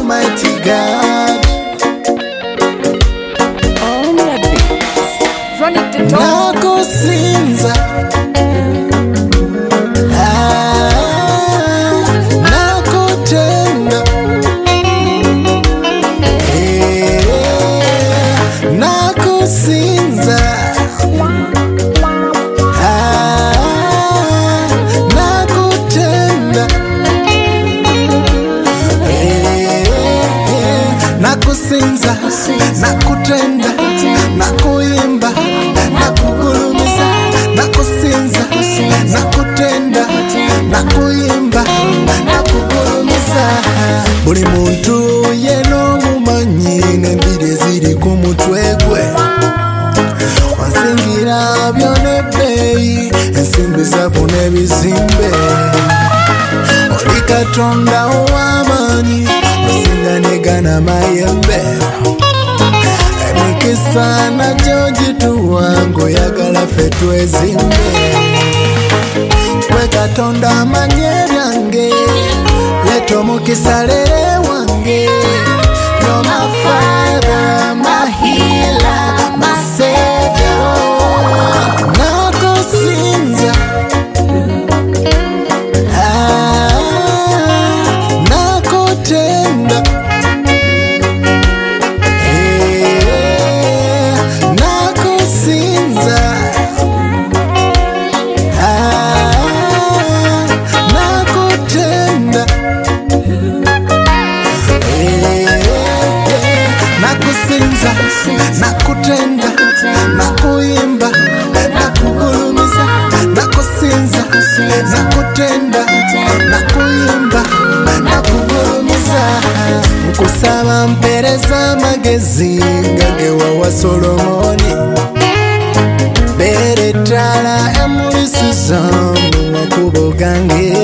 Almighty God. Nakusinza nakutenda nakusinza nakutenda nakusinza nakutenda nakuyimba nakugulumiza nakusinza nakutenda nakuyimba nakugulumiza buli muntu yeno mumanyi n'embiri ziri ku mutwe gwe wansingira byone bbeeyi ensimbi zabu n'ebizimbe oli Katonda ow'amaanyi osinganigana mayembe emikisa nagyo gituwa ng'oyagala ffe twezimbe gwe Katonda amanye byange leeta omukisa lere wange You're my Father, my healer, my Savior. Nakusinza nakutenda nakusinza nakutenda nakusinza nakutenda nakuyimba nakugulumiza nakusinza nakutenda nakuyimba nakugulumiza nkusaba mpereza amagezi gagewawa Solomoni beera ettala emulisiza mu makubo gange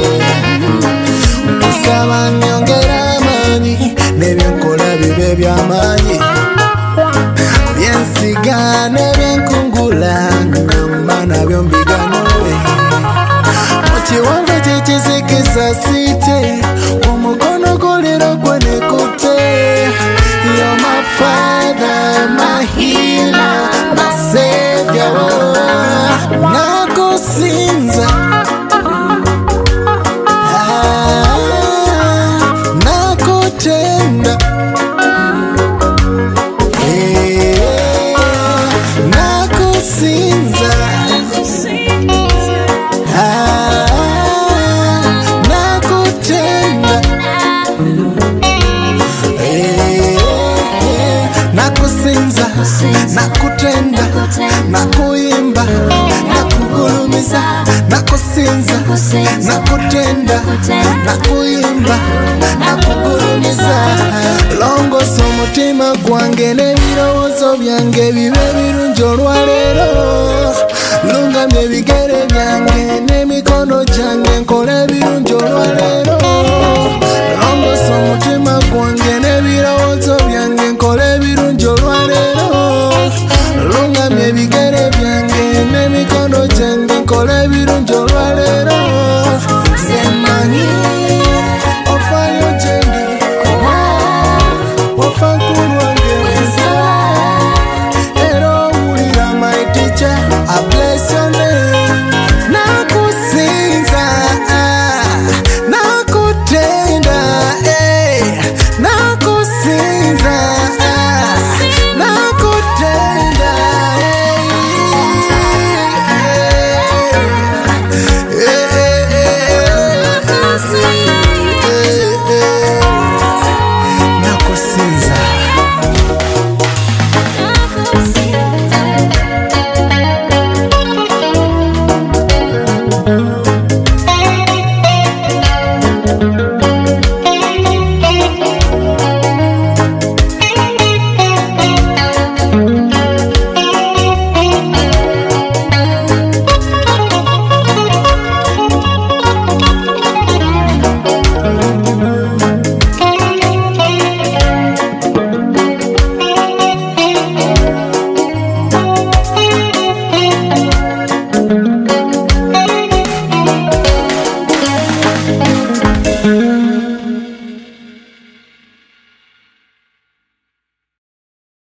nkusaba nyongera amaanyi n'ebyenkola bibe by'amaanyi byensiga n'ebyenkungula ngamba nabyo mbiganule mu kiwonvu kyekizikiza siite omukono guliro gwe nekute You're my Father, my healer, my Savior. Nakusinza nakutenda nakusinza nakutenda nakusinza nakutenda nakuyimba nakugulumiza nakusinza nakutenda nakuyimba nakugulumiza longosa omutima gwange n'ebirowoozo byange bibe birungi olwaleero lungamya ebigere byange n'emikono gyange nkole ebirungi olwaleero longosa omutima gwange n'ebirowoozo byange nkole ebirungi olwaleero lungamya ebigere byange n'emikono gyange nkole ebirungi olwaleero semanyi ofayo gyendi ofa nkulwange era owulira my teacher